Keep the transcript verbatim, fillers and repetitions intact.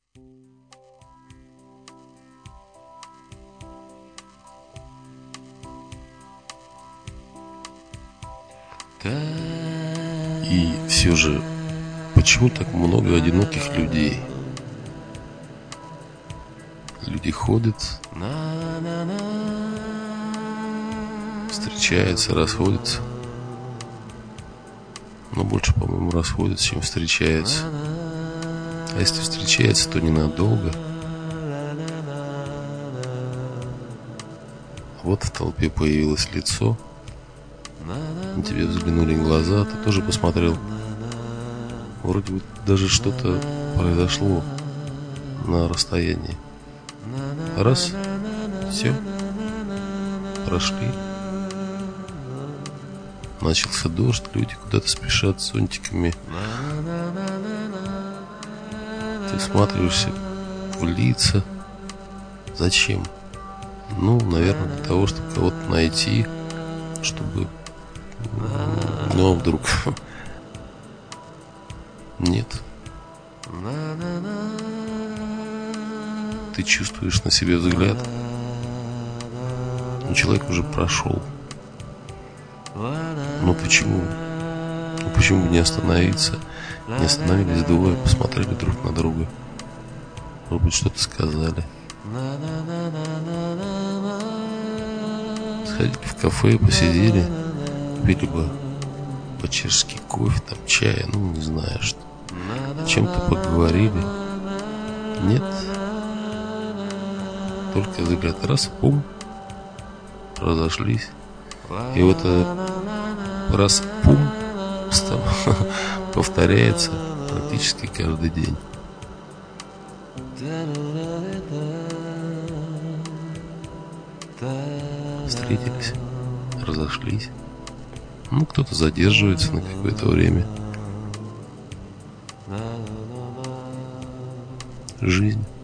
И все же, почему так много одиноких людей? Люди ходят, встречаются, расходятся. Но больше, по-моему, расходятся, чем встречаются. А если встречаются, то ненадолго. Вот в толпе появилось лицо, на тебя взглянули глаза, ты тоже посмотрел. Вроде бы даже что-то произошло на расстоянии. Раз, все, прошли. Начался дождь, люди куда-то спешат с зонтиками. Ты всматриваешься в лица. Зачем? Ну, наверное, для того, чтобы кого-то найти, чтобы... Ну, а вдруг... Нет. Ты чувствуешь на себе взгляд, но человек уже прошел. Ну почему? Ну почему бы не остановиться? Не остановились двое, посмотрели друг на друга. Может быть, что-то сказали. Сходили в кафе, посидели, пили бы по-чешски кофе, там чая, ну не знаю что. О чем-то поговорили. Нет. Только взгляд раз, пум, разошлись. И вот это раз, пум, повторяется практически каждый день. Встретились, разошлись. Ну, кто-то задерживается на какое-то время. Жизнь.